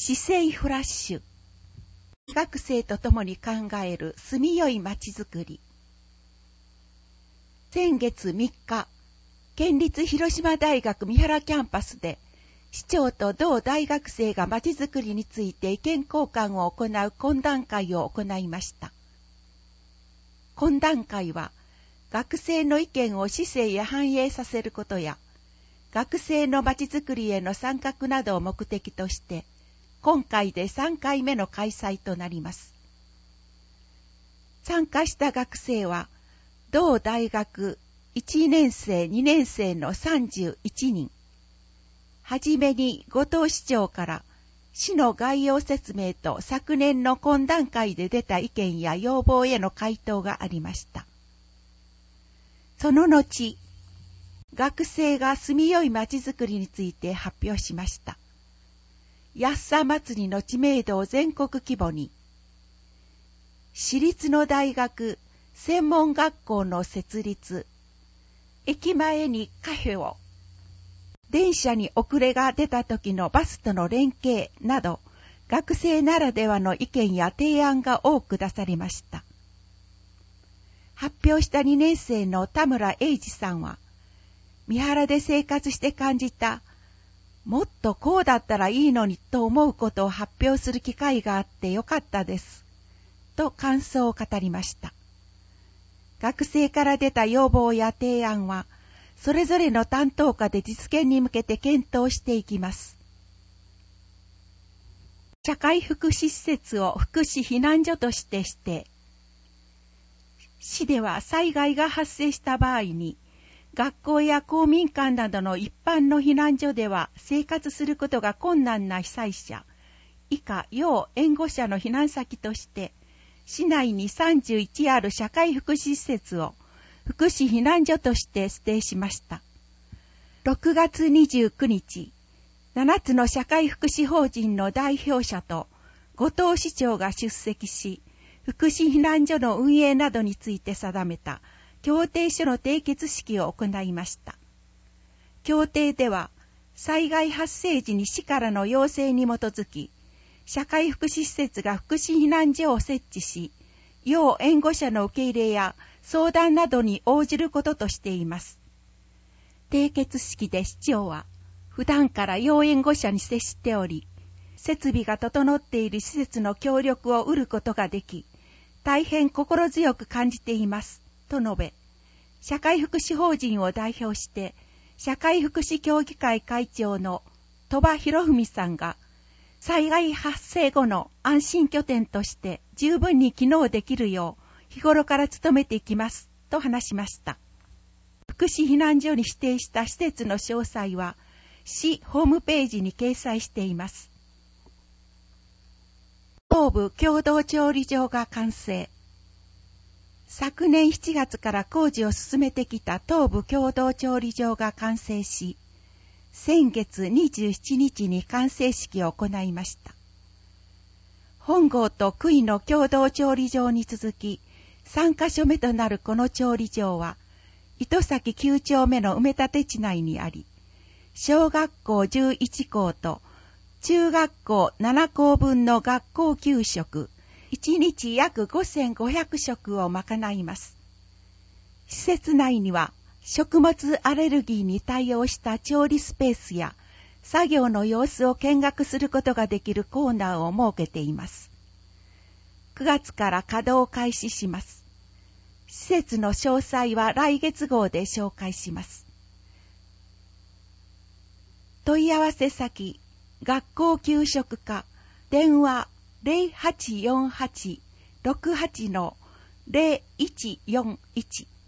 市政フラッシュ。学生と共に考える住みよいまちづくり。先月3日、県立広島大学三原キャンパスで、市長と同大学生がまちづくりについて意見交換を行う懇談会を行いました。懇談会は、学生の意見を市政へ反映させることや、学生のまちづくりへの参画などを目的として、今回で3回目の開催となります。参加した学生は、同大学1年生2年生の31人。はじめに後藤市長から市の概要説明と昨年の懇談会で出た意見や要望への回答がありました。その後、学生が住みよいまちづくりについて発表しました。やっさ祭りの知名度を全国規模に、私立の大学、専門学校の設立、駅前にカフェを、電車に遅れが出た時のバスとの連携など、学生ならではの意見や提案が多く出されました。発表した2年生の田村英二さんは、三原で生活して感じた、もっとこうだったらいいのにと思うことを発表する機会があってよかったです。と感想を語りました。学生から出た要望や提案は、それぞれの担当課で実現に向けて検討していきます。社会福祉施設を福祉避難所として指定。市では災害が発生した場合に、学校や公民館などの一般の避難所では生活することが困難な被災者、以下要援護者の避難先として、市内に31ある社会福祉施設を福祉避難所として指定しました。6月29日、7つの社会福祉法人の代表者と後藤市長が出席し、福祉避難所の運営などについて定めた協定書の締結式を行いました。協定では、災害発生時に市からの要請に基づき、社会福祉施設が福祉避難所を設置し、要援護者の受け入れや相談などに応じることとしています。締結式で市長は、普段から要援護者に接しており、設備が整っている施設の協力を得ることができ、大変心強く感じています、と述べ、社会福祉法人を代表して、社会福祉協議会会長の鳥羽博文さんが、災害発生後の安心拠点として十分に機能できるよう日頃から努めていきますと話しました。福祉避難所に指定した施設の詳細は市ホームページに掲載しています。東部共同調理場が完成。昨年7月から工事を進めてきた東部共同調理場が完成し、先月27日に完成式を行いました。本郷と杭の共同調理場に続き、3カ所目となるこの調理場は、糸崎9丁目の埋め立て地内にあり、小学校11校と中学校7校分の学校給食、1日約5500食を賄います。施設内には、食物アレルギーに対応した調理スペースや作業の様子を見学することができるコーナーを設けています。9月から稼働を開始します。施設の詳細は来月号で紹介します。問い合わせ先、学校給食課、電話 0848-68-0141